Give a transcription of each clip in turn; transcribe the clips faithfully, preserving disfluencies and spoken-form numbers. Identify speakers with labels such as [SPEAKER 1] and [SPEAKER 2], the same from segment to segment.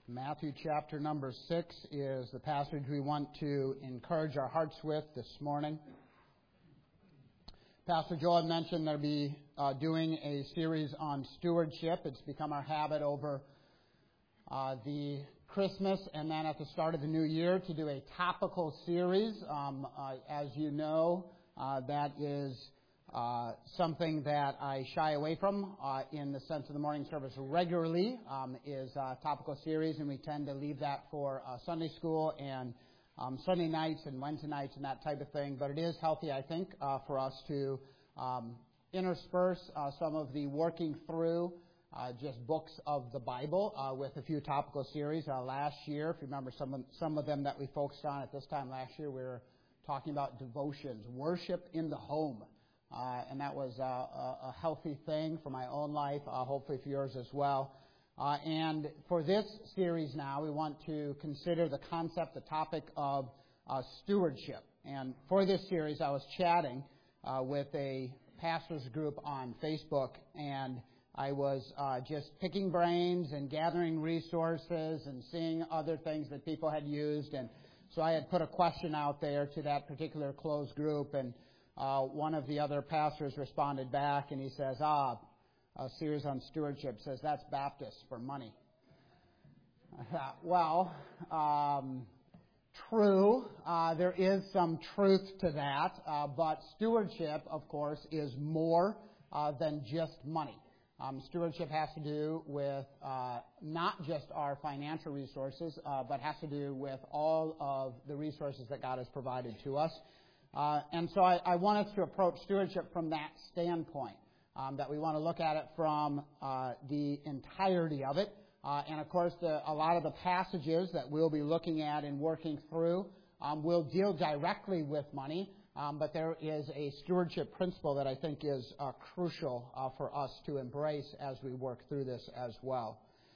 [SPEAKER 1] Matthew chapter number six is the passage we want to encourage our hearts with this morning. Pastor Joel had mentioned they'll be uh, doing a series on stewardship. It's become our habit over uh, the Christmas and then at the start of the new year to do a topical series. Um, uh, as you know, uh, that is Uh, something that I shy away from uh, in the sense of the morning service regularly um, is a topical series, and we tend to leave that for uh, Sunday school and um, Sunday nights and Wednesday nights and that type of thing. But it is healthy, I think, uh, for us to um, intersperse uh, some of the working through uh, just books of the Bible uh, with a few topical series. Uh, last year, if you remember some of, some of them that we focused on at this time last year, we were talking about devotions, worship in the home. Uh, and that was uh, a, a healthy thing for my own life, uh, hopefully for yours as well. Uh, and for this series now, we want to consider the concept, the topic of uh, stewardship. And for this series, I was chatting uh, with a pastor's group on Facebook, and I was uh, just picking brains and gathering resources and seeing other things that people had used. And so I had put a question out there to that particular closed group, and Uh, one of the other pastors responded back, and he says, ah, a series on stewardship says that's Baptist for money. I thought, well, um, true. Uh, there is some truth to that, uh, but stewardship, of course, is more uh, than just money. Um, stewardship has to do with uh, not just our financial resources, uh, but has to do with all of the resources that God has provided to us. Uh, and so I, I want us to approach stewardship from that standpoint, um, that we want to look at it from uh, the entirety of it. Uh, and, of course, the, a lot of the passages that we'll be looking at and working through um, will deal directly with money, um, but there is a stewardship principle that I think is uh, crucial uh, for us to embrace as we work through this as well.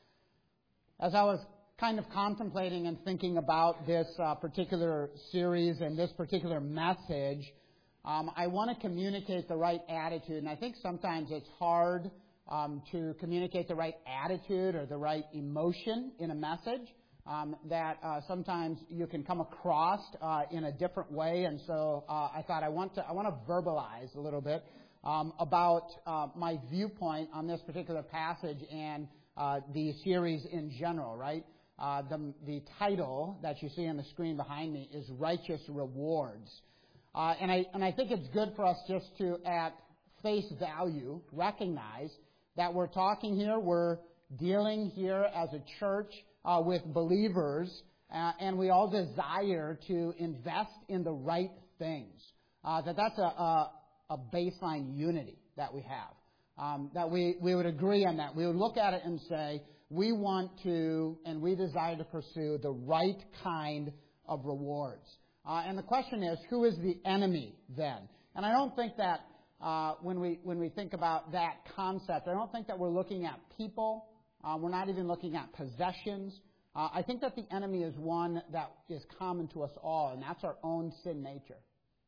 [SPEAKER 1] As I was kind of contemplating and thinking about this uh, particular series and this particular message, um, I want to communicate the right attitude. And I think sometimes it's hard um, to communicate the right attitude or the right emotion in a message, um, that uh, sometimes you can come across uh, in a different way. And so uh, I thought I want to I want to verbalize a little bit um, about uh, my viewpoint on this particular passage and uh, the series in general, right? Uh, the, the title that you see on the screen behind me is Righteous Rewards. Uh, and, I, and I think it's good for us just to, at face value, recognize that we're talking here, we're dealing here as a church uh, with believers, uh, and we all desire to invest in the right things. Uh, that that's a, a, a baseline unity that we have. Um, that we, we would agree on that. We would look at it and say, we want to, and we desire to pursue the right kind of rewards. Uh, and the question is, who is the enemy then? And I don't think that uh, when we when we think about that concept, I don't think that we're looking at people. Uh, we're not even looking at possessions. Uh, I think that the enemy is one that is common to us all, and that's our own sin nature.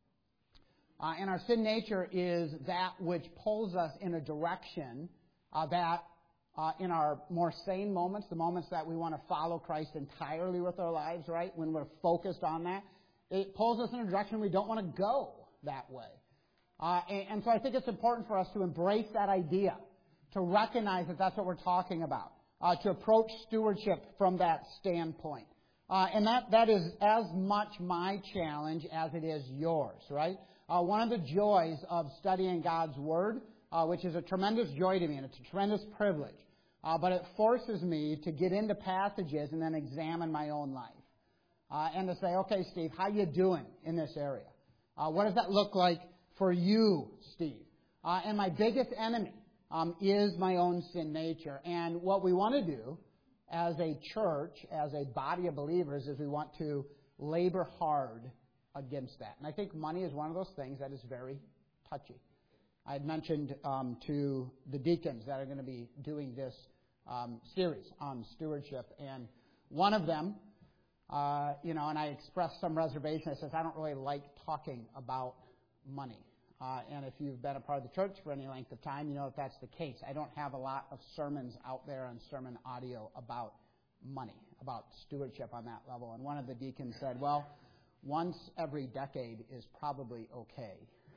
[SPEAKER 1] Uh, and our sin nature is that which pulls us in a direction uh, that Uh, in our more sane moments, the moments that we want to follow Christ entirely with our lives, right, when we're focused on that, it pulls us in a direction we don't want to go that way. Uh, and, and so I think it's important for us to embrace that idea, to recognize that that's what we're talking about, uh, to approach stewardship from that standpoint. Uh, and that, that is as much my challenge as it is yours, right? Uh, one of the joys of studying God's Word, Uh, which is a tremendous joy to me, and it's a tremendous privilege. Uh, but it forces me to get into passages and then examine my own life. Uh, and to say, okay, Steve, how you doing in this area? Uh, what does that look like for you, Steve? Uh, and my biggest enemy um, is my own sin nature. And what we want to do as a church, as a body of believers, is we want to labor hard against that. And I think money is one of those things that is very touchy. I had mentioned um, to the deacons that are going to be doing this um, series on stewardship, and one of them, uh, you know, and I expressed some reservation. I says, I don't really like talking about money. Uh, and if you've been a part of the church for any length of time, you know that that's the case. I don't have a lot of sermons out there on sermon audio about money, about stewardship on that level. And one of the deacons said, well, once every decade is probably okay.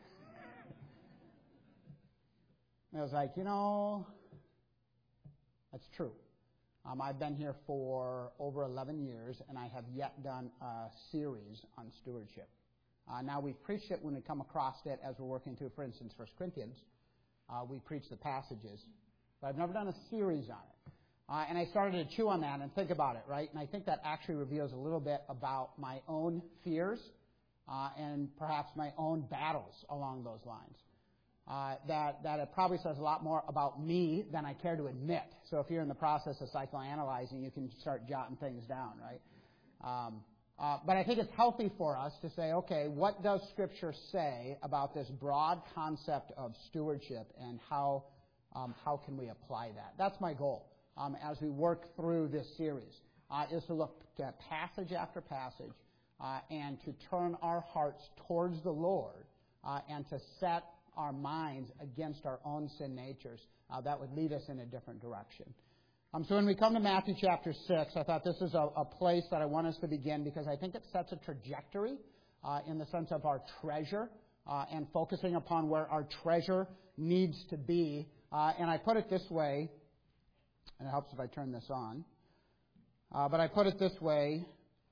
[SPEAKER 1] And I was like, you know, that's true. Um, I've been here for over eleven years, and I have yet done a series on stewardship. Uh, now, we've preached it when we come across it as we're working through, for instance, First Corinthians. Uh, we preach the passages, but I've never done a series on it. Uh, and I started to chew on that and think about it, right? And I think that actually reveals a little bit about my own fears uh, and perhaps my own battles along those lines. Uh, that, that it probably says a lot more about me than I care to admit. So if you're in the process of psychoanalyzing, you can start jotting things down, right? Um, uh, but I think it's healthy for us to say, okay, what does Scripture say about this broad concept of stewardship, and how um, how can we apply that? That's my goal um, as we work through this series, uh, is to look at passage after passage uh, and to turn our hearts towards the Lord uh, and to set our minds against our own sin natures. Uh, that would lead us in a different direction. Um, so when we come to Matthew chapter six, I thought this is a, a place that I want us to begin, because I think it sets a trajectory uh, in the sense of our treasure uh, and focusing upon where our treasure needs to be. Uh, and I put it this way, and it helps if I turn this on, uh, but I put it this way,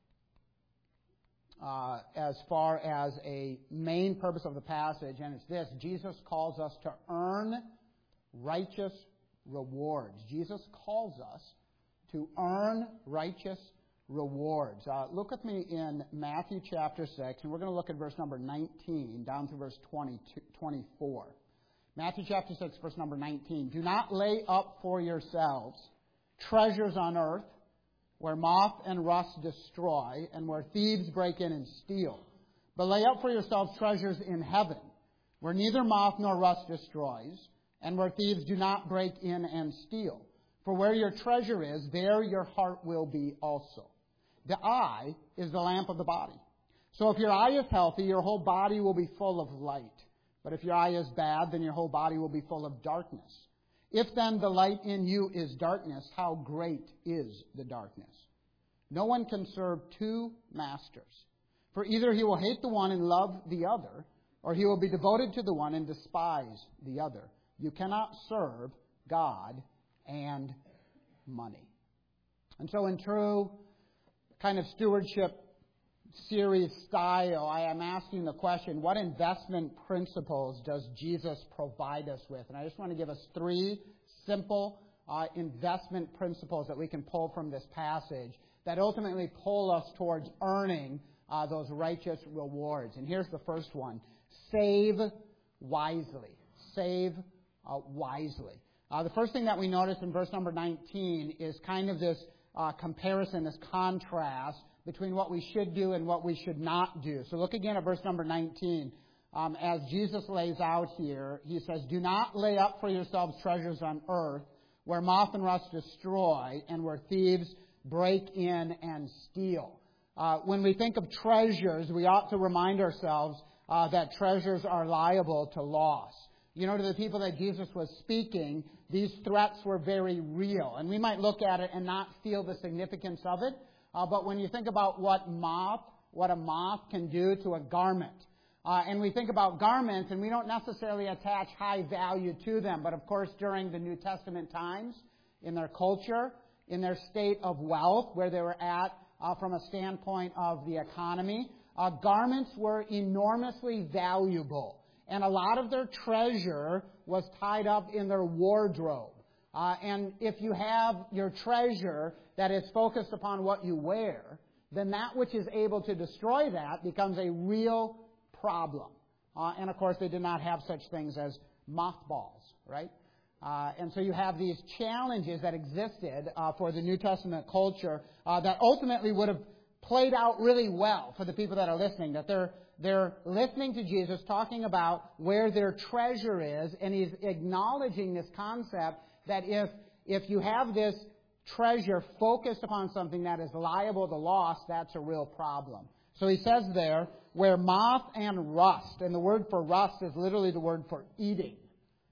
[SPEAKER 1] Uh, as far as a main purpose of the passage, and it's this: Jesus calls us to earn righteous rewards. Jesus calls us to earn righteous rewards. Uh, look with me in Matthew chapter six, and we're going to look at verse number nineteen down to verse twenty-four. Matthew chapter six, verse number nineteen. Do not lay up for yourselves treasures on earth, where moth and rust destroy, and where thieves break in and steal. But lay up for yourselves treasures in heaven, where neither moth nor rust destroys, and where thieves do not break in and steal. For where your treasure is, there your heart will be also. The eye is the lamp of the body. So if your eye is healthy, your whole body will be full of light. But if your eye is bad, then your whole body will be full of darkness. If then the light in you is darkness, how great is the darkness? No one can serve two masters. For either he will hate the one and love the other, or he will be devoted to the one and despise the other. You cannot serve God and money. And so in true kind of stewardship series style, I am asking the question, what investment principles does Jesus provide us with? And I just want to give us three simple uh, investment principles that we can pull from this passage that ultimately pull us towards earning uh, those righteous rewards. And here's the first one: save wisely. Save uh, wisely. Uh, the first thing that we notice in verse number nineteen is kind of this uh, comparison, this contrast between what we should do and what we should not do. So look again at verse number nineteen. Um, as Jesus lays out here, he says, do not lay up for yourselves treasures on earth, where moth and rust destroy, and where thieves break in and steal. Uh, when we think of treasures, we ought to remind ourselves uh, that treasures are liable to loss. You know, to the people that Jesus was speaking, these threats were very real. And we might look at it and not feel the significance of it. Uh, but when you think about what moth, what a moth can do to a garment, uh, and we think about garments, and we don't necessarily attach high value to them. But of course, during the New Testament times, in their culture, in their state of wealth, where they were at uh, from a standpoint of the economy, uh, garments were enormously valuable. And a lot of their treasure was tied up in their wardrobe. Uh, and if you have your treasure that is focused upon what you wear, then that which is able to destroy that becomes a real problem. Uh, and of course, they did not have such things as mothballs, right? Uh, and so you have these challenges that existed uh, for the New Testament culture uh, that ultimately would have played out really well for the people that are listening, that they're they're listening to Jesus talking about where their treasure is, and he's acknowledging this concept that if if you have this treasure focused upon something that is liable to loss, that's a real problem. So he says there, where moth and rust, and the word for rust is literally the word for eating.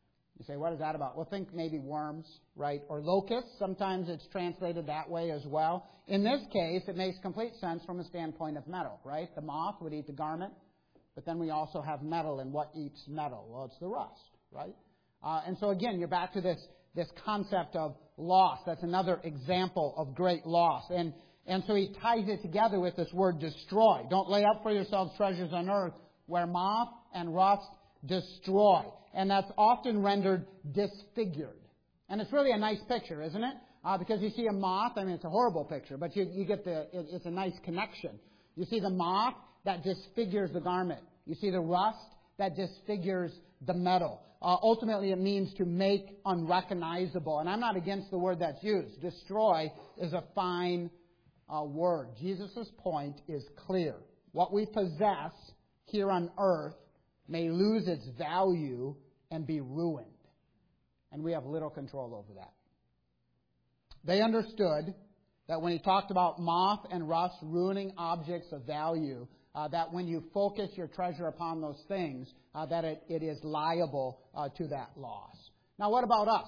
[SPEAKER 1] You say, what is that about? Well, think maybe worms, right? Or locusts. Sometimes it's translated that way as well. In this case, it makes complete sense from a standpoint of metal, right? The moth would eat the garment, but then we also have metal, and what eats metal? Well, it's the rust, right? Uh, and so again, you're back to this, this concept of loss. That's another example of great loss. And, and so he ties it together with this word destroy. Don't lay up for yourselves treasures on earth where moth and rust destroy. And that's often rendered disfigured. And it's really a nice picture, isn't it? Uh, because you see a moth, I mean, it's a horrible picture, but you, you get the, it, it's a nice connection. You see the moth that disfigures the garment. You see the rust that disfigures the metal. Uh, ultimately, it means to make unrecognizable. And I'm not against the word that's used. Destroy is a fine uh, word. Jesus' point is clear. What we possess here on earth may lose its value and be ruined. And we have little control over that. They understood that when he talked about moth and rust ruining objects of value, uh, that when you focus your treasure upon those things, uh, that it, it is liable uh, to that loss. Now, what about us?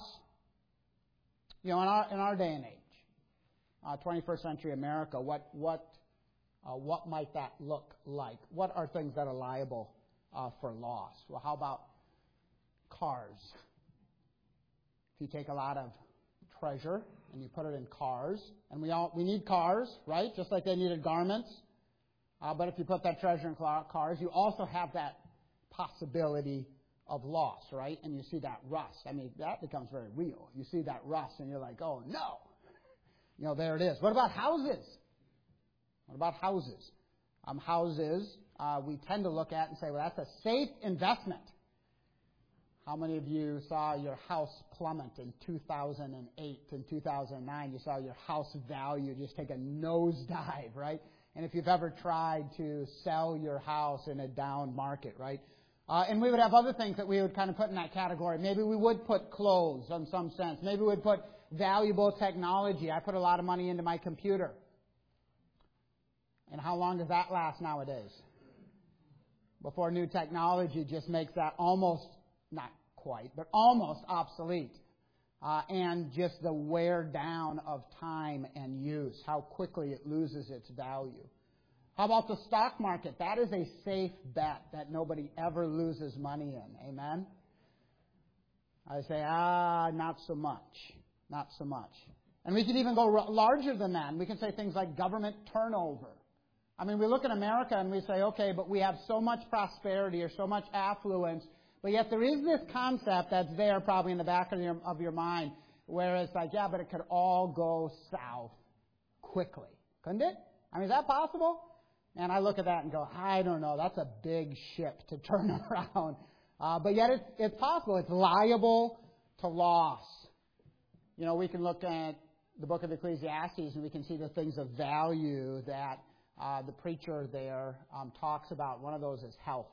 [SPEAKER 1] You know, in our in our day and age, uh, twenty-first century America, what what uh, what might that look like? What are things that are liable uh, for loss? Well, how about cars? If you take a lot of treasure and you put it in cars, and we all we need cars, right? Just like they needed garments. Uh, but if you put that treasure in cars, you also have that possibility of loss, right? And you see that rust. I mean, that becomes very real. You see that rust, and you're like, oh no, you know, there it is. What about houses? What about houses? Um, houses uh, we tend to look at and say, well, that's a safe investment. How many of you saw your house plummet in two thousand eight and two thousand nine? You saw your house value just take a nosedive, right? And if you've ever tried to sell your house in a down market, right? Uh, and we would have other things that we would kind of put in that category. Maybe we would put clothes in some sense. Maybe we would put valuable technology. I put a lot of money into my computer. And how long does that last nowadays? Before new technology just makes that almost, not quite, but almost obsolete. Uh, and just the wear down of time and use, how quickly it loses its value. How about the stock market? That is a safe bet that nobody ever loses money in. Amen? I say, ah, not so much. Not so much. And we can even go r- larger than that. And we can say things like government turnover. I mean, we look at America and we say, okay, but we have so much prosperity or so much affluence. But yet there is this concept that's there probably in the back of your, of your mind where it's like, yeah, but it could all go south quickly. Couldn't it? I mean, is that possible? And I look at that and go, I don't know. That's a big ship to turn around. Uh, but yet it's, it's possible. It's liable to loss. You know, we can look at the book of Ecclesiastes and we can see the things of value that uh, the preacher there um, talks about. One of those is health.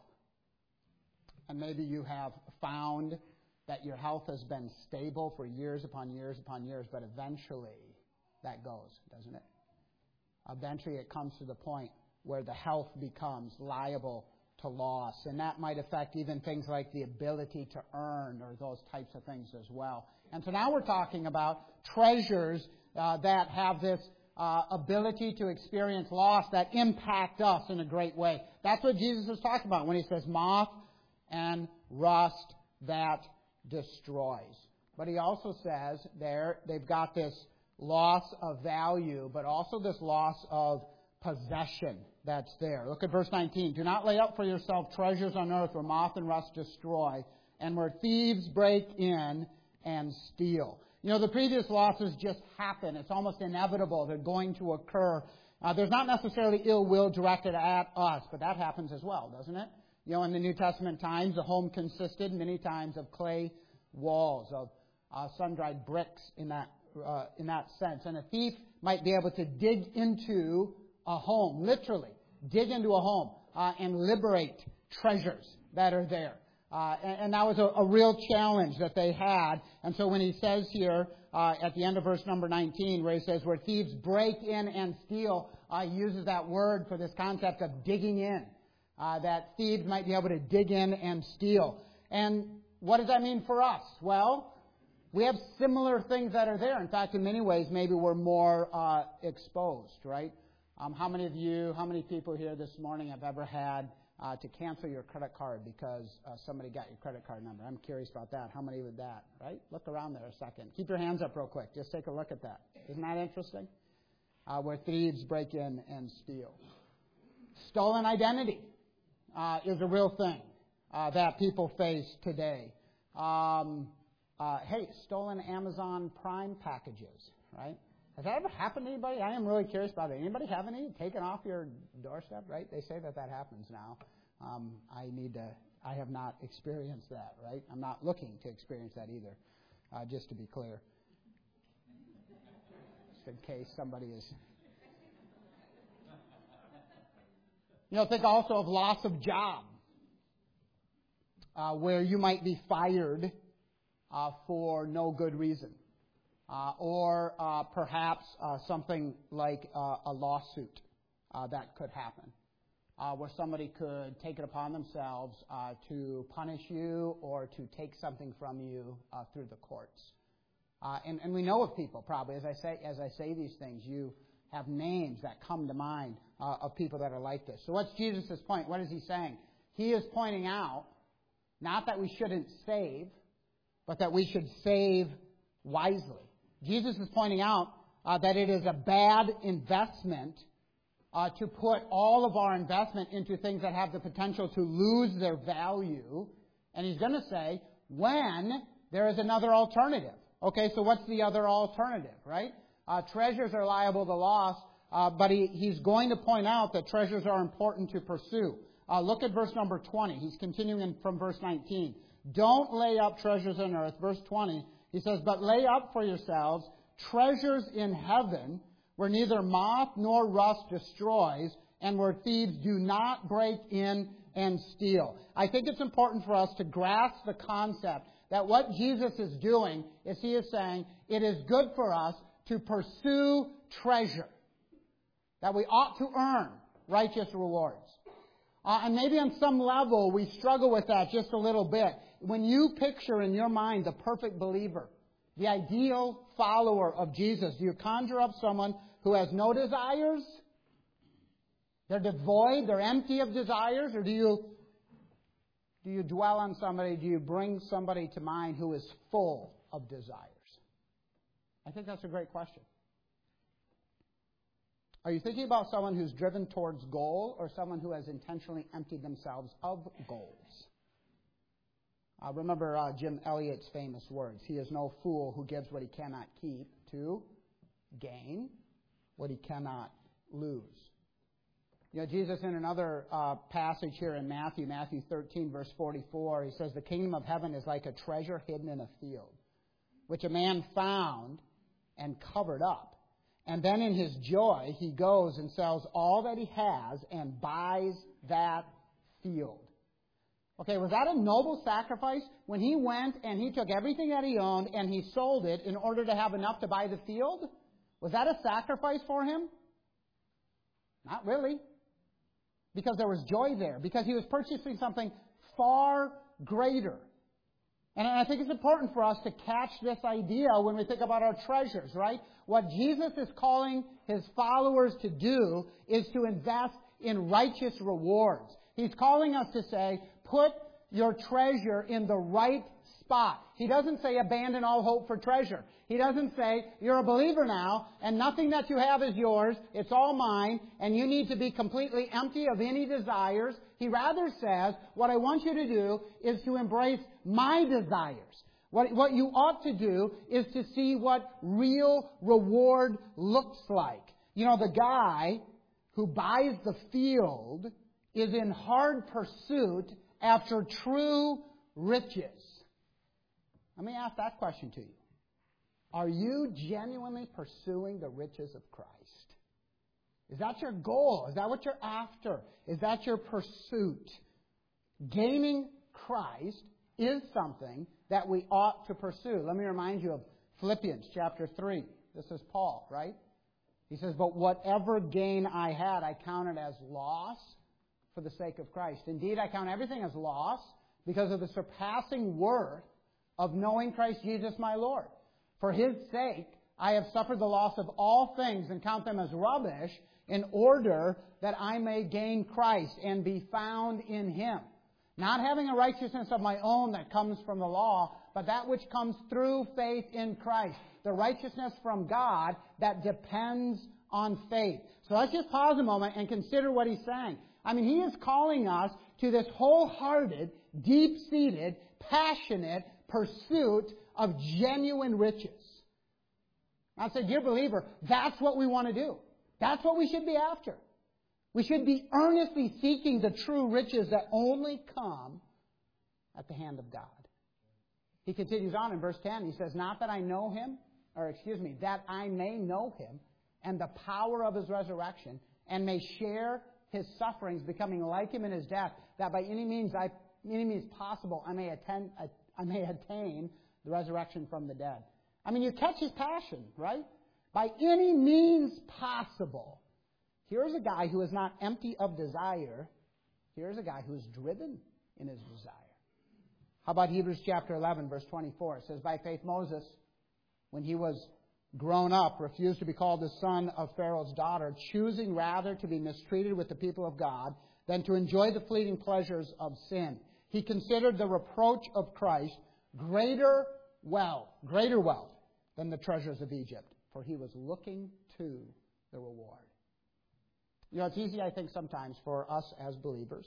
[SPEAKER 1] And maybe you have found that your health has been stable for years upon years upon years, but eventually that goes, doesn't it? Eventually it comes to the point where the health becomes liable to loss. And that might affect even things like the ability to earn or those types of things as well. And so now we're talking about treasures uh, that have this uh, ability to experience loss that impact us in a great way. That's what Jesus is talking about when he says moth and rust that destroys. But he also says there they've got this loss of value, but also this loss of possession that's there. Look at verse nineteen. Do not lay up for yourself treasures on earth where moth and rust destroy and where thieves break in and steal. You know, the previous losses just happen. It's almost inevitable. They're going to occur. Uh, there's not necessarily ill will directed at us, but that happens as well, doesn't it? You know, in the New Testament times, the home consisted many times of clay walls, of uh, sun-dried bricks in that uh, in that sense. And a thief might be able to dig into a home, literally, dig into a home uh, and liberate treasures that are there. Uh, and, and that was a, a real challenge that they had. And so when he says here uh, at the end of verse number nineteen, where he says, where thieves break in and steal, uh, he uses that word for this concept of digging in. Uh, that thieves might be able to dig in and steal. And what does that mean for us? Well, we have similar things that are there. In fact, in many ways, maybe we're more uh, exposed, right? Um, how many of you, how many people here this morning have ever had uh, to cancel your credit card because uh, somebody got your credit card number? I'm curious about that. How many would that, right? Look around there a second. Keep your hands up real quick. Just take a look at that. Isn't that interesting? Uh, where thieves break in and steal. Stolen identity uh, is a real thing uh, that people face today. Um, uh, hey, stolen Amazon Prime packages, right? Has that ever happened to anybody? I am really curious about it. Anybody have any taken off your doorstep, right? They say that that happens now. Um, I need to, I have not experienced that, right? I'm not looking to experience that either, uh, just to be clear. Just in case somebody is... You know, think also of loss of job, uh, where you might be fired uh, for no good reason. Uh, or uh, perhaps uh, something like uh, a lawsuit uh, that could happen, uh, where somebody could take it upon themselves uh, to punish you or to take something from you uh, through the courts. Uh, and, and we know of people, probably, as I say, as I say these things, you have names that come to mind uh, of people that are like this. So what's Jesus' point? What is he saying? He is pointing out not that we shouldn't save, but that we should save wisely. Jesus is pointing out uh, that it is a bad investment uh, to put all of our investment into things that have the potential to lose their value. And he's going to say, when there is another alternative. Okay, so what's the other alternative, right? Uh, treasures are liable to loss, uh, but he, he's going to point out that treasures are important to pursue. Uh, look at verse number twenty. He's continuing from verse nineteen. Don't lay up treasures on earth. Verse twenty. He says, but lay up for yourselves treasures in heaven where neither moth nor rust destroys and where thieves do not break in and steal. I think it's important for us to grasp the concept that what Jesus is doing is he is saying it is good for us to pursue treasure, that we ought to earn righteous rewards. Uh, and maybe on some level we struggle with that just a little bit. When you picture in your mind the perfect believer, the ideal follower of Jesus, do you conjure up someone who has no desires? They're devoid, they're empty of desires? Or do you, do you dwell on somebody, do you bring somebody to mind who is full of desires? I think that's a great question. Are you thinking about someone who's driven towards goal or someone who has intentionally emptied themselves of goals? Uh, remember uh, Jim Elliot's famous words. He is no fool who gives what he cannot keep to gain what he cannot lose. You know, Jesus in another uh, passage here in Matthew, Matthew thirteen, verse forty-four, he says, the kingdom of heaven is like a treasure hidden in a field, which a man found and covered up. And then in his joy, he goes and sells all that he has and buys that field. Okay, was that a noble sacrifice? When he went and he took everything that he owned and he sold it in order to have enough to buy the field? Was that a sacrifice for him? Not really. Because there was joy there. Because he was purchasing something far greater. And I think it's important for us to catch this idea when we think about our treasures, right? What Jesus is calling his followers to do is to invest in righteous rewards. He's calling us to say, put your treasure in the right spot. He doesn't say abandon all hope for treasure. He doesn't say you're a believer now and nothing that you have is yours. It's all mine and you need to be completely empty of any desires. He rather says what I want you to do is to embrace my desires. What, what you ought to do is to see what real reward looks like. You know, the guy who buys the field is in hard pursuit after true riches. Let me ask that question to you. Are you genuinely pursuing the riches of Christ? Is that your goal? Is that what you're after? Is that your pursuit? Gaining Christ is something that we ought to pursue. Let me remind you of Philippians chapter three. This is Paul, right? He says, but whatever gain I had, I counted as loss for the sake of Christ. Indeed, I count everything as loss because of the surpassing worth of knowing Christ Jesus my Lord. For His sake, I have suffered the loss of all things and count them as rubbish in order that I may gain Christ and be found in Him. Not having a righteousness of my own that comes from the law, but that which comes through faith in Christ. The righteousness from God that depends on faith. So let's just pause a moment and consider what he's saying. I mean, he is calling us to this wholehearted, deep-seated, passionate pursuit of genuine riches. I say, dear believer, that's what we want to do. That's what we should be after. We should be earnestly seeking the true riches that only come at the hand of God. He continues on in verse ten. He says, not that I know Him, or excuse me, that I may know Him and the power of His resurrection and may share His sufferings, becoming like Him in His death, that by any means, I, any means possible I may, attend, I may attain the resurrection from the dead. I mean, you catch his passion, right? By any means possible. Here's a guy who is not empty of desire. Here's a guy who is driven in his desire. How about Hebrews chapter eleven, verse twenty-four? It says, by faith Moses, when he was grown up, refused to be called the son of Pharaoh's daughter, choosing rather to be mistreated with the people of God than to enjoy the fleeting pleasures of sin. He considered the reproach of Christ greater wealth, greater wealth than the treasures of Egypt, for he was looking to the reward. You know, it's easy, I think, sometimes for us as believers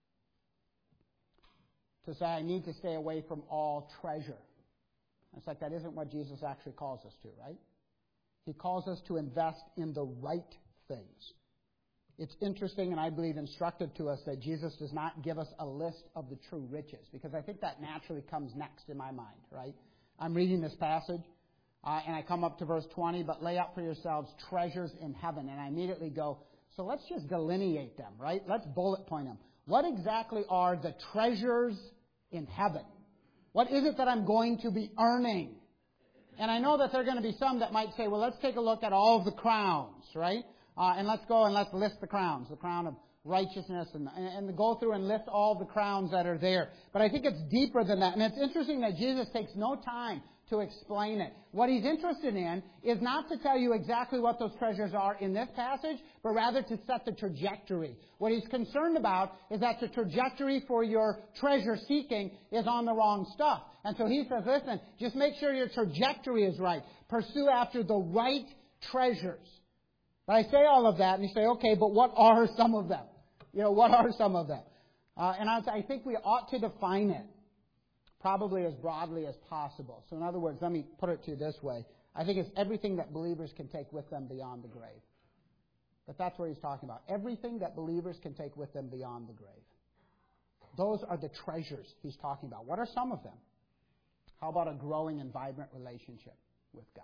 [SPEAKER 1] to say, I need to stay away from all treasure. It's like that isn't what Jesus actually calls us to, right? He calls us to invest in the right things. It's interesting and I believe instructive to us that Jesus does not give us a list of the true riches, because I think that naturally comes next in my mind, right? I'm reading this passage, uh, and I come up to verse twenty, but lay up for yourselves treasures in heaven. And I immediately go, so let's just delineate them, right? Let's bullet point them. What exactly are the treasures in heaven? What is it that I'm going to be earning? And I know that there are going to be some that might say, well, let's take a look at all of the crowns, right? Uh, and let's go and let's list the crowns, the crown of righteousness, and, and, and go through and list all the crowns that are there. But I think it's deeper than that. And it's interesting that Jesus takes no time to explain it. What he's interested in is not to tell you exactly what those treasures are in this passage, but rather to set the trajectory. What he's concerned about is that the trajectory for your treasure seeking is on the wrong stuff. And so he says, listen, just make sure your trajectory is right. Pursue after the right treasures. But I say all of that, and you say, okay, but what are some of them? You know, what are some of them? Uh, and I, I think we ought to define it probably as broadly as possible. So in other words, let me put it to you this way. I think it's everything that believers can take with them beyond the grave. But that's what he's talking about. Everything that believers can take with them beyond the grave. Those are the treasures he's talking about. What are some of them? How about a growing and vibrant relationship with God?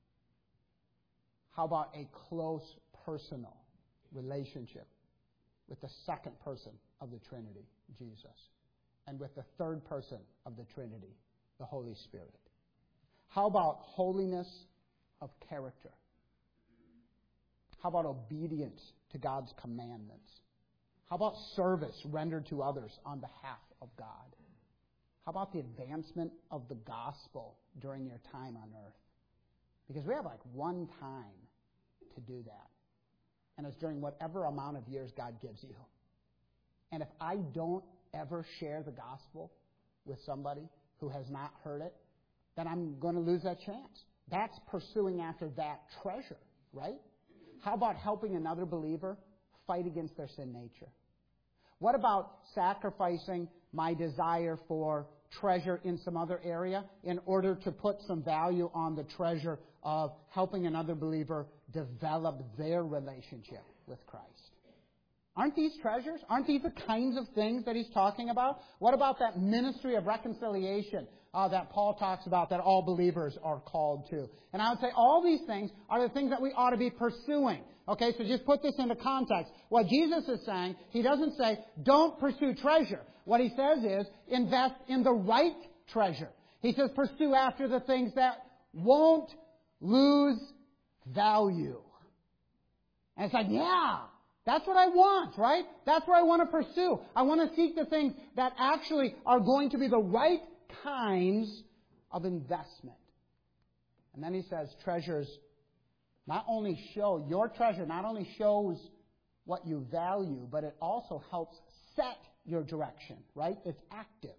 [SPEAKER 1] How about a close personal relationship with the second person of the Trinity, Jesus, and with the third person of the Trinity, the Holy Spirit? How about holiness of character? How about obedience to God's commandments? How about service rendered to others on behalf of God? How about the advancement of the gospel during your time on earth? Because we have like one time to do that. And it's during whatever amount of years God gives you. And if I don't ever share the gospel with somebody who has not heard it, then I'm going to lose that chance. That's pursuing after that treasure, right? How about helping another believer fight against their sin nature? What about sacrificing my desire for treasure in some other area in order to put some value on the treasure of helping another believer develop their relationship with Christ? Aren't these treasures? Aren't these the kinds of things that he's talking about? What about that ministry of reconciliation uh, that Paul talks about that all believers are called to? And I would say all these things are the things that we ought to be pursuing. Okay, so just put this into context. What Jesus is saying, he doesn't say, don't pursue treasure. What he says is, invest in the right treasure. He says, pursue after the things that won't lose value. And it's like, yeah, That's what I want, right? That's what I want to pursue. I want to seek the things that actually are going to be the right kinds of investment. And then he says treasures not only show, your treasure not only shows what you value, but it also helps set your direction, right? It's active.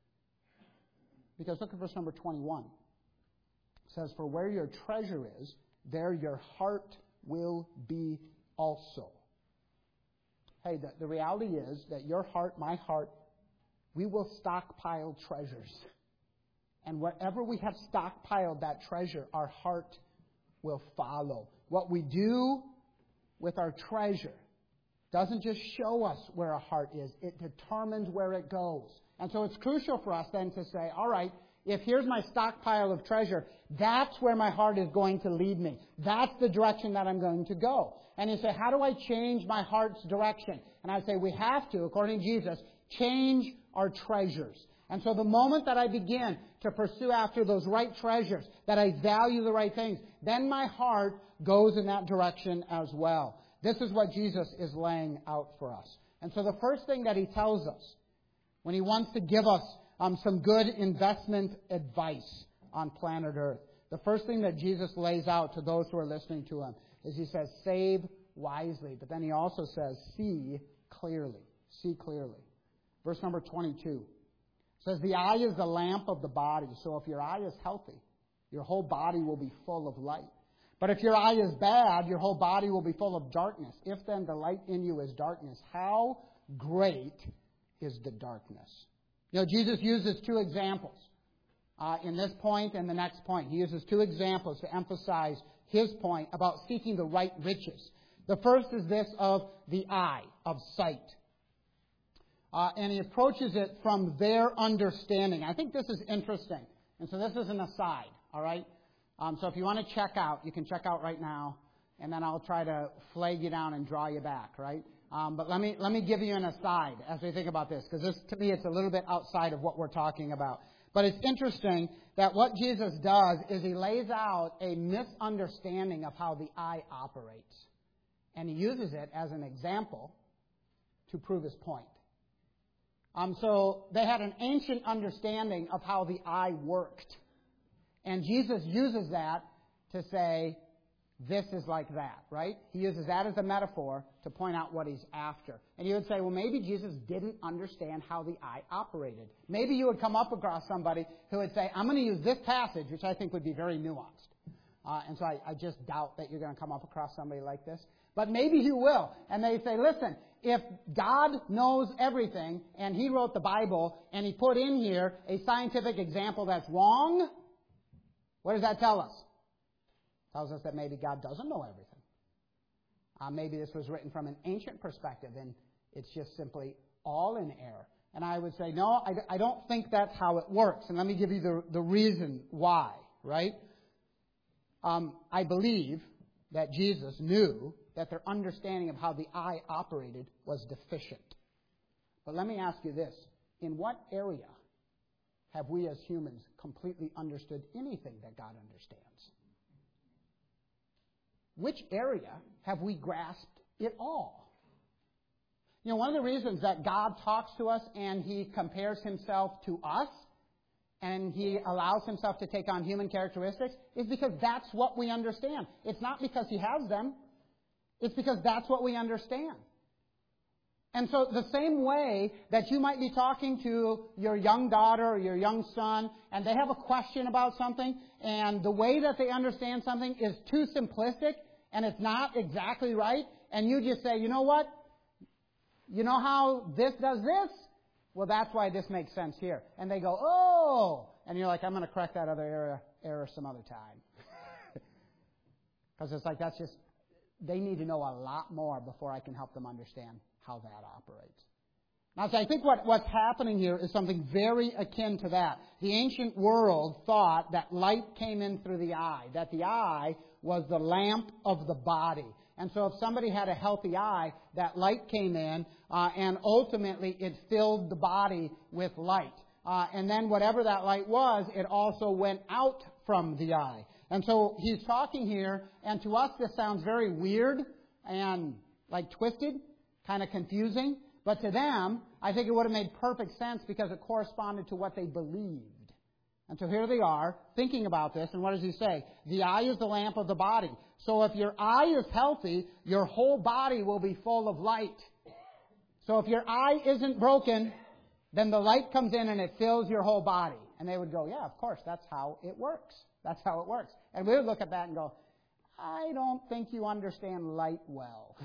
[SPEAKER 1] Because look at verse number twenty-one. It says, for where your treasure is, there your heart will be also. Hey, the, the reality is that your heart, my heart, we will stockpile treasures. And wherever we have stockpiled that treasure, our heart will follow. What we do with our treasure doesn't just show us where our heart is. It determines where it goes. And so it's crucial for us then to say, all right, if here's my stockpile of treasure, that's where my heart is going to lead me. That's the direction that I'm going to go. And you say, how do I change my heart's direction? And I say, we have to, according to Jesus, change our treasures. And so the moment that I begin to pursue after those right treasures, that I value the right things, then my heart goes in that direction as well. This is what Jesus is laying out for us. And so the first thing that he tells us, when he wants to give us um, some good investment advice on planet Earth, the first thing that Jesus lays out to those who are listening to him is he says, save wisely. But then he also says, see clearly. See clearly. Verse number twenty-two says, the eye is the lamp of the body. So if your eye is healthy, your whole body will be full of light. But if your eye is bad, your whole body will be full of darkness. If then the light in you is darkness, how great is the darkness? You know, Jesus uses two examples uh, in this point and the next point. He uses two examples to emphasize his point about seeking the right riches. The first is this of the eye, of sight. Uh, and he approaches it from their understanding. I think this is interesting. And so this is an aside, all right? Um, so if you want to check out, you can check out right now, and then I'll try to flag you down and draw you back, right? Um, but let me let me give you an aside as we think about this, because this, to me, it's a little bit outside of what we're talking about. But it's interesting that what Jesus does is he lays out a misunderstanding of how the eye operates. And he uses it as an example to prove his point. Um, so they had an ancient understanding of how the eye worked. And Jesus uses that to say, this is like that, right? He uses that as a metaphor to point out what he's after. And you would say, well, maybe Jesus didn't understand how the eye operated. Maybe you would come up across somebody who would say, I'm going to use this passage, which I think would be very nuanced. Uh, and so I, I just doubt that you're going to come up across somebody like this. But maybe you will. And they say, listen, if God knows everything and he wrote the Bible and he put in here a scientific example that's wrong, what does that tell us? It tells us that maybe God doesn't know everything. Uh, maybe this was written from an ancient perspective and it's just simply all in error. And I would say, no, I, I don't think that's how it works. And let me give you the, the reason why, right? Um, I believe that Jesus knew that their understanding of how the eye operated was deficient. But let me ask you this. In what area have we as humans completely understood anything that God understands? Which area have we grasped it all? You know, one of the reasons that God talks to us and he compares himself to us and he allows himself to take on human characteristics is because that's what we understand. It's not because he has them. It's because that's what we understand. And so the same way that you might be talking to your young daughter or your young son and they have a question about something and the way that they understand something is too simplistic and it's not exactly right and you just say, you know what? You know how this does this? Well, that's why this makes sense here. And they go, oh! And you're like, I'm going to correct that other error, error some other time. Because it's like, that's just, they need to know a lot more before I can help them understand how that operates. Now, so I think what, what's happening here is something very akin to that. The ancient world thought that light came in through the eye, that the eye was the lamp of the body. And so if somebody had a healthy eye, that light came in, uh, and ultimately it filled the body with light. Uh, and then whatever that light was, it also went out from the eye. And so he's talking here, and to us this sounds very weird and like twisted, kind of confusing. But to them, I think it would have made perfect sense because it corresponded to what they believed. And so here they are, thinking about this, and what does he say? The eye is the lamp of the body. So if your eye is healthy, your whole body will be full of light. So if your eye isn't broken, then the light comes in and it fills your whole body. And they would go, yeah, of course, that's how it works. That's how it works. And we would look at that and go, I don't think you understand light well.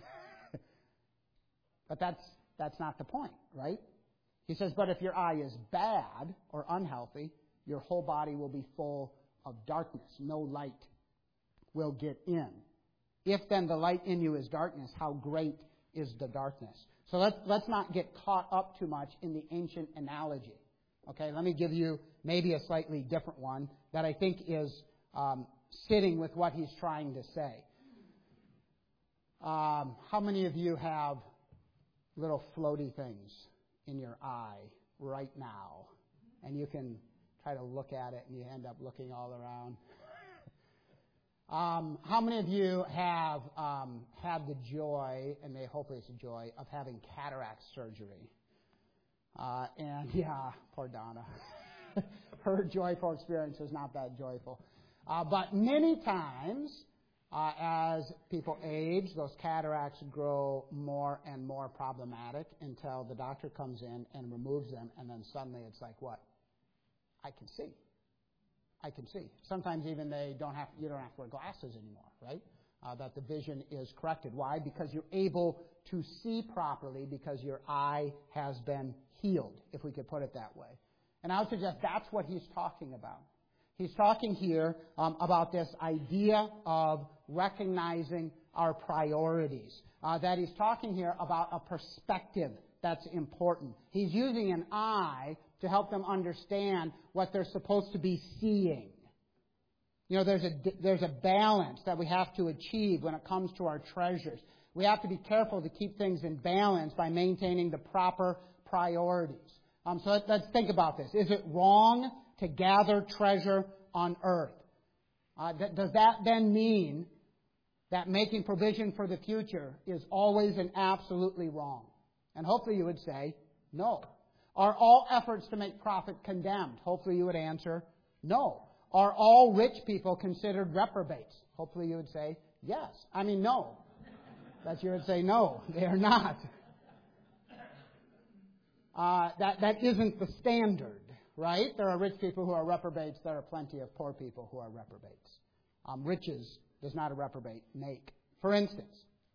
[SPEAKER 1] But that's that's not the point, right? He says, but if your eye is bad or unhealthy, your whole body will be full of darkness. No light will get in. If then the light in you is darkness, how great is the darkness? So let's, let's not get caught up too much in the ancient analogy. Okay, let me give you maybe a slightly different one that I think is um, sitting with what he's trying to say. Um, how many of you have little floaty things in your eye right now? And you can try to look at it and you end up looking all around. Um, how many of you have um, had the joy, and may hopefully it's a joy, of having cataract surgery? Uh, and yeah, poor Donna. Her joyful experience was not that joyful. Uh, but many times, uh, as people age, those cataracts grow more and more problematic until the doctor comes in and removes them, and then suddenly it's like, what? I can see. I can see. Sometimes even they don't have, you don't have to wear glasses anymore, right? Uh, that the vision is corrected. Why? Because you're able to see properly because your eye has been healed, if we could put it that way. And I would suggest that's what he's talking about. He's talking here um, about this idea of recognizing our priorities. Uh, that he's talking here about a perspective that's important. He's using an eye to help them understand what they're supposed to be seeing. You know, there's a, there's a balance that we have to achieve when it comes to our treasures. We have to be careful to keep things in balance by maintaining the proper priorities. Um, so let, let's think about this. Is it wrong to gather treasure on earth? Uh, th- does that then mean that making provision for the future is always and absolutely wrong? And hopefully you would say, no. Are all efforts to make profit condemned? Hopefully you would answer, no. Are all rich people considered reprobates? Hopefully you would say, yes. I mean, no. That you would say, no, they are not. Uh, that, that isn't the standard, right? There are rich people who are reprobates. There are plenty of poor people who are reprobates. Um, riches does not a reprobate make. For instance,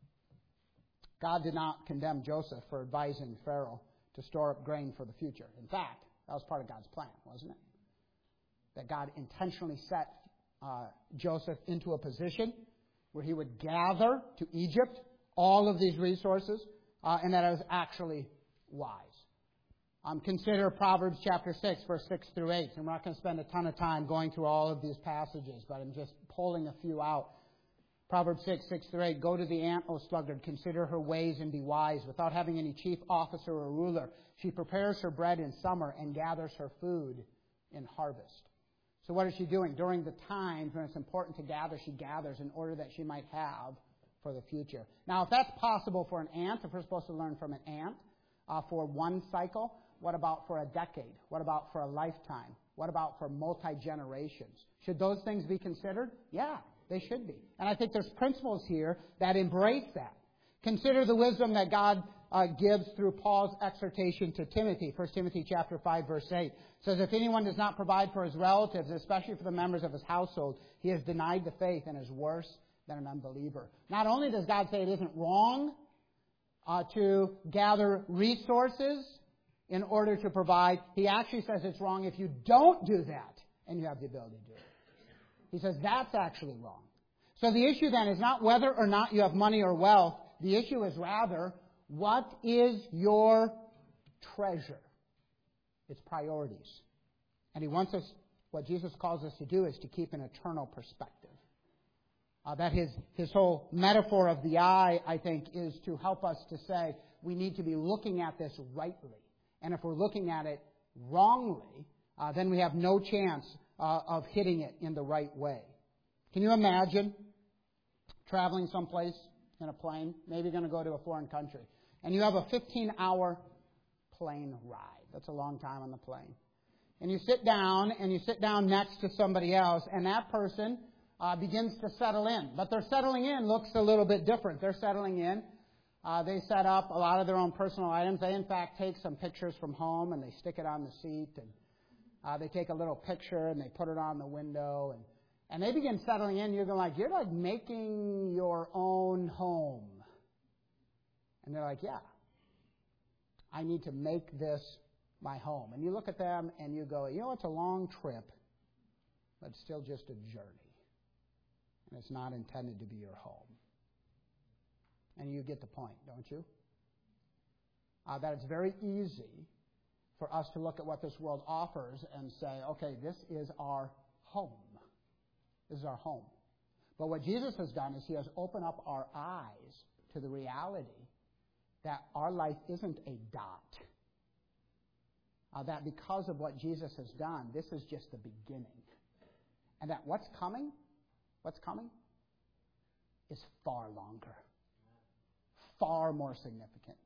[SPEAKER 1] God did not condemn Joseph for advising Pharaoh to store up grain for the future. In fact, that was part of God's plan, wasn't it? That God intentionally set uh, Joseph into a position where he would gather to Egypt all of these resources, uh, and that it was actually wise. Um, consider Proverbs chapter six, verse six through eight. And we're not going to spend a ton of time going through all of these passages, but I'm just pulling a few out. Proverbs six, six through eight. Go to the ant, O sluggard, consider her ways and be wise. Without having any chief officer or ruler, she prepares her bread in summer and gathers her food in harvest. So what is she doing? During the times when it's important to gather, she gathers in order that she might have for the future. Now, if that's possible for an ant, if we're supposed to learn from an ant uh, for one cycle, what about for a decade? What about for a lifetime? What about for multi-generations? Should those things be considered? Yeah, they should be. And I think there's principles here that embrace that. Consider the wisdom that God uh, gives through Paul's exhortation to Timothy. First Timothy chapter five, verse eight says, if anyone does not provide for his relatives, especially for the members of his household, he has denied the faith and is worse than an unbeliever. Not only does God say it isn't wrong uh, to gather resources in order to provide, he actually says it's wrong if you don't do that and you have the ability to do it. He says that's actually wrong. So the issue then is not whether or not you have money or wealth. The issue is rather, what is your treasure? It's priorities. And he wants us, what Jesus calls us to do is to keep an eternal perspective. Uh, that his, his whole metaphor of the eye, I think, is to help us to say we need to be looking at this rightly. And if we're looking at it wrongly, uh, then we have no chance uh, of hitting it in the right way. Can you imagine traveling someplace in a plane. Maybe you're going to go to a foreign country. And you have a fifteen-hour plane ride. That's a long time on the plane. And you sit down, and you sit down next to somebody else, and that person uh, begins to settle in. But their settling in looks a little bit different. They're settling in. Uh, they set up a lot of their own personal items. They, in fact, take some pictures from home, and they stick it on the seat. And uh, they take a little picture, and they put it on the window. And, and they begin settling in. You're going like, you're like making your own home. And they're like, yeah, I need to make this my home. And you look at them and you go, you know, it's a long trip, but it's still just a journey. And it's not intended to be your home. And you get the point, don't you? Uh, that it's very easy for us to look at what this world offers and say, okay, this is our home. This is our home. But what Jesus has done is He has opened up our eyes to the reality that our life isn't a dot. Uh, that because of what Jesus has done, this is just the beginning. And that what's coming, what's coming, is far longer, far more significant,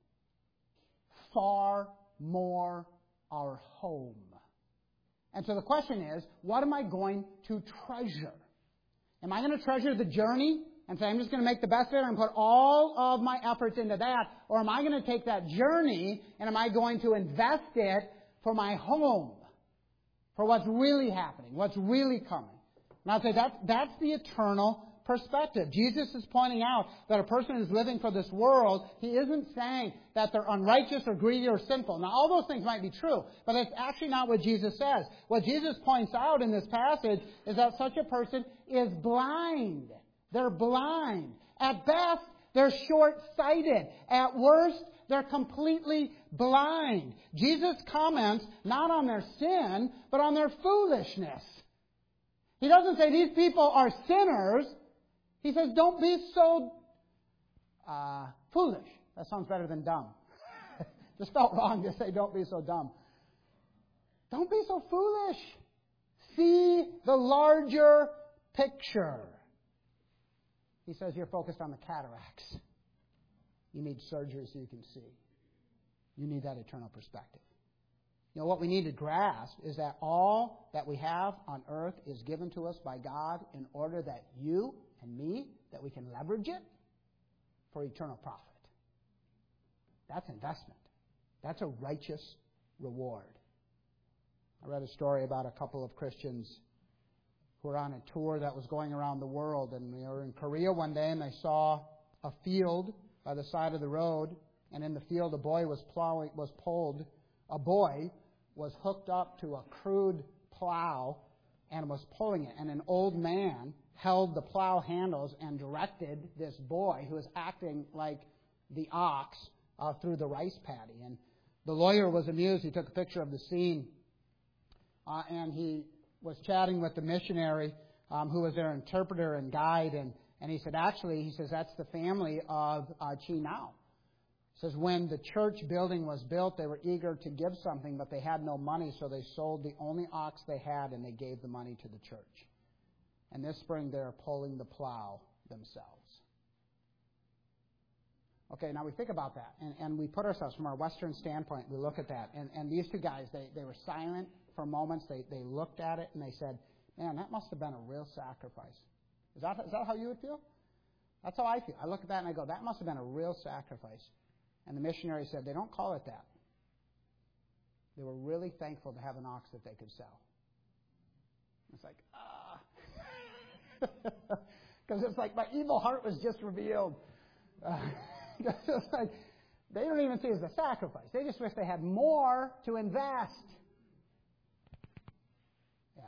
[SPEAKER 1] far more our home. And so the question is, what am I going to treasure? Am I going to treasure the journey and say, I'm just going to make the best of it and put all of my efforts into that? Or am I going to take that journey and am I going to invest it for my home, for what's really happening, what's really coming? And I'll say that's, that's the eternal perspective. Jesus is pointing out that a person who's living for this world, He isn't saying that they're unrighteous or greedy or sinful. Now, all those things might be true, but that's actually not what Jesus says. What Jesus points out in this passage is that such a person is blind. They're blind. At best, they're short-sighted. At worst, they're completely blind. Jesus comments not on their sin, but on their foolishness. He doesn't say these people are sinners. He says, don't be so uh, foolish. That sounds better than dumb. Just felt wrong to say don't be so dumb. Don't be so foolish. See the larger picture. He says you're focused on the cataracts. You need surgery so you can see. You need that eternal perspective. You know, what we need to grasp is that all that we have on earth is given to us by God in order that you and me, that we can leverage it for eternal profit. That's investment. That's a righteous reward. I read a story about a couple of Christians who were on a tour that was going around the world, and they were in Korea one day, and they saw a field by the side of the road, and in the field a boy was plowing, was pulled. A boy was hooked up to a crude plow and was pulling it, and an old man held the plow handles and directed this boy who was acting like the ox uh, through the rice paddy. And the lawyer was amused. He took a picture of the scene, uh, and he was chatting with the missionary um, who was their interpreter and guide, and, and he said, actually, he says, that's the family of uh, Chi Nao. He says, when the church building was built, they were eager to give something, but they had no money, so they sold the only ox they had, and they gave the money to the church. And this spring, they're pulling the plow themselves. Okay, now we think about that, and, and we put ourselves from our Western standpoint, we look at that. And, and these two guys, they, they were silent for moments. They, they looked at it, and they said, man, that must have been a real sacrifice. Is that, is that how you would feel? That's how I feel. I look at that, and I go, that must have been a real sacrifice. And the missionary said, they don't call it that. They were really thankful to have an ox that they could sell. It's like, ah. Because it's like my evil heart was just revealed. Uh, it's like, they don't even see it as a sacrifice. They just wish they had more to invest. Yeah.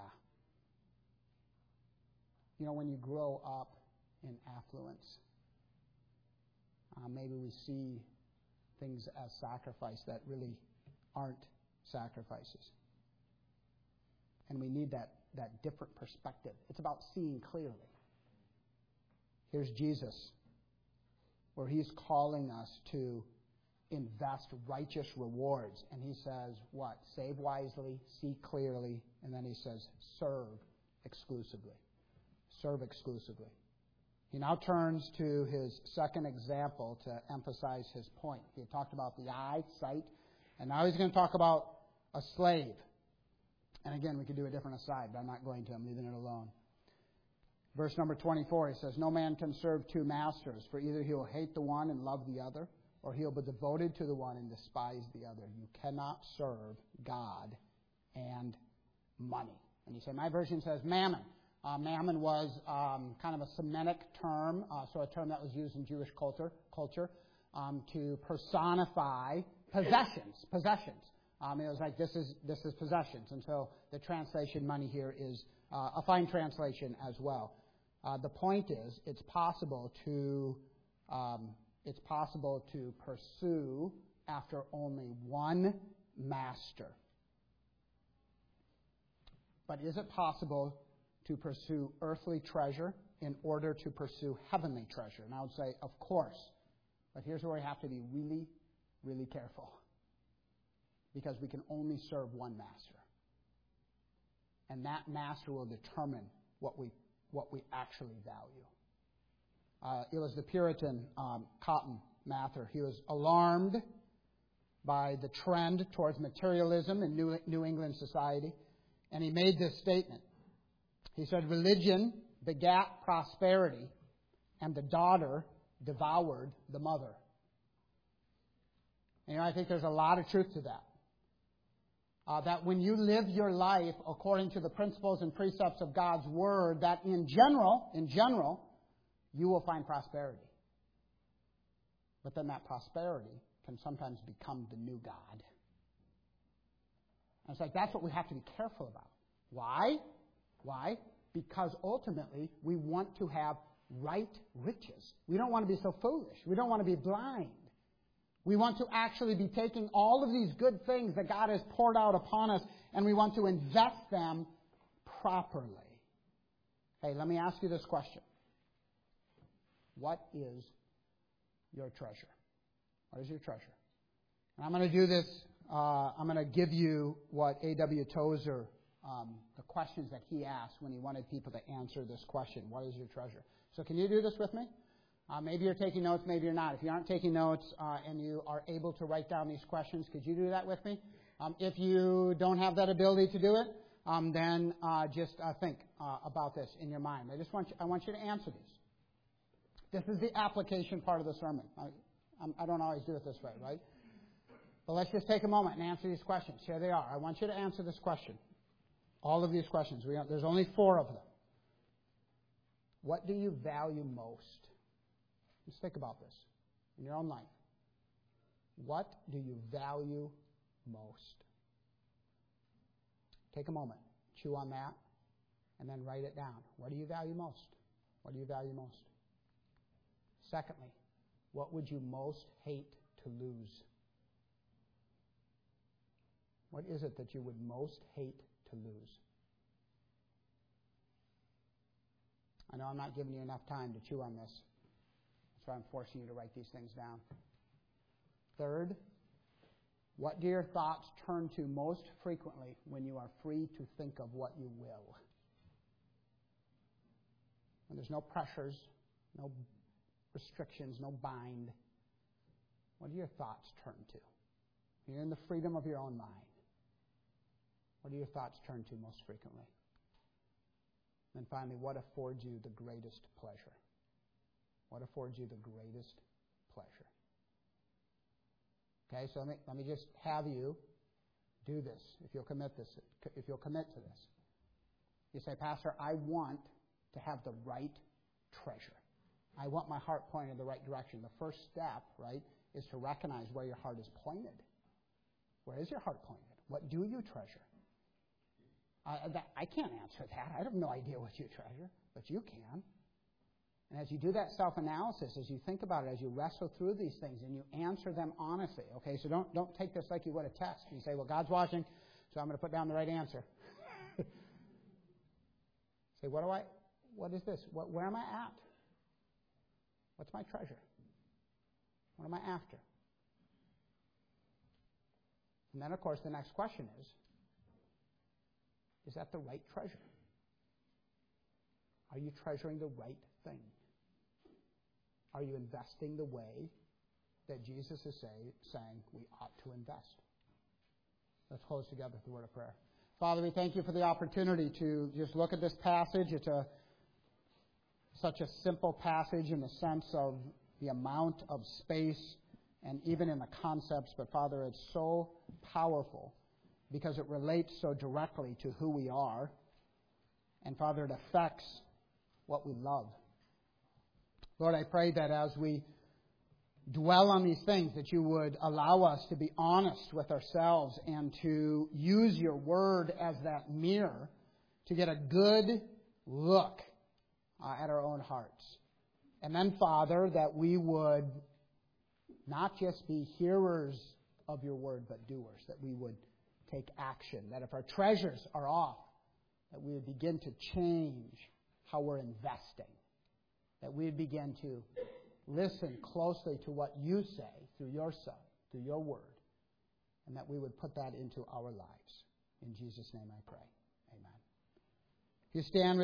[SPEAKER 1] You know, when you grow up in affluence, uh, maybe we see things as sacrifice that really aren't sacrifices. And we need that, that different perspective. It's about seeing clearly. Here's Jesus, where He's calling us to invest righteous rewards. And He says, what? Save wisely, see clearly, and then He says, serve exclusively. Serve exclusively. He now turns to his second example to emphasize his point. He had talked about the eye, sight, and now he's going to talk about a slave. And again, we could do a different aside, but I'm not going to. I'm leaving it alone. Verse number twenty-four, he says, "No man can serve two masters, for either he will hate the one and love the other, or he will be devoted to the one and despise the other. You cannot serve God and money." And you say, my version says mammon. Uh, mammon was um, kind of a Semitic term, uh, so a term that was used in Jewish culture, culture um, to personify possessions. Possessions. Um, it was like this is this is possessions, and so the translation money here is uh, a fine translation as well. Uh, the point is, it's possible to um, it's possible to pursue after only one master. But is it possible to pursue earthly treasure in order to pursue heavenly treasure? And I would say, of course. But here's where we have to be really, really careful. Because we can only serve one master. And that master will determine what we what we actually value. Uh, it was the Puritan um, Cotton Mather. He was alarmed by the trend towards materialism in New, New England society. And he made this statement. He said, "Religion begat prosperity, and the daughter devoured the mother." And, you know, I think there's a lot of truth to that. Uh, that when you live your life according to the principles and precepts of God's Word, that in general, in general, you will find prosperity. But then that prosperity can sometimes become the new God. And it's like that's what we have to be careful about. Why? Why? Because ultimately we want to have right riches. We don't want to be so foolish. We don't want to be blind. We want to actually be taking all of these good things that God has poured out upon us, and we want to invest them properly. Hey, let me ask you this question. What is your treasure? What is your treasure? And I'm going to do this. Uh, I'm going to give you what A W Tozer, um, the questions that he asked when he wanted people to answer this question. What is your treasure? So can you do this with me? Uh, maybe you're taking notes, maybe you're not. If you aren't taking notes uh, and you are able to write down these questions, could you do that with me? Um, if you don't have that ability to do it, um, then uh, just uh, think uh, about this in your mind. I just want you, I want you to answer these. This is the application part of the sermon. I, I'm, I don't always do it this way, right? But let's just take a moment and answer these questions. Here they are. I want you to answer this question. All of these questions. We, there's only four of them. What do you value most? Just think about this in your own life. What do you value most? Take a moment, chew on that, and then write it down. What do you value most? What do you value most? Secondly, what would you most hate to lose? What is it that you would most hate to lose? I know I'm not giving you enough time to chew on this. So I'm forcing you to write these things down. Third, what do your thoughts turn to most frequently when you are free to think of what you will? When there's no pressures, no restrictions, no bind, what do your thoughts turn to? When you're in the freedom of your own mind, what do your thoughts turn to most frequently? And finally, what affords you the greatest pleasure? What affords you the greatest pleasure? Okay, so let me, let me just have you do this, if you'll commit this, if you'll commit to this. You say, Pastor, I want to have the right treasure. I want my heart pointed in the right direction. The first step, right, is to recognize where your heart is pointed. Where is your heart pointed? What do you treasure? Uh, that, I can't answer that. I have no idea what you treasure, but you can. And as you do that self-analysis, as you think about it, as you wrestle through these things and you answer them honestly, okay? So don't don't take this like you would a test. You say, well, God's watching, so I'm going to put down the right answer. Say, what do I, what is this? What, where am I at? What's my treasure? What am I after? And then, of course, the next question is, is that the right treasure? Are you treasuring the right thing? Are you investing the way that Jesus is say, saying we ought to invest? Let's close together with the word of prayer. Father, we thank you for the opportunity to just look at this passage. It's a such a simple passage in the sense of the amount of space and even in the concepts. But, Father, it's so powerful because it relates so directly to who we are. And, Father, it affects what we love. Lord, I pray that as we dwell on these things, that you would allow us to be honest with ourselves and to use your word as that mirror to get a good look uh, at our own hearts. And then, Father, that we would not just be hearers of your word, but doers, that we would take action, that if our treasures are off, that we would begin to change how we're investing, that we would begin to listen closely to what you say through your Son, through your word, and that we would put that into our lives. In Jesus' name I pray. Amen. If you stand with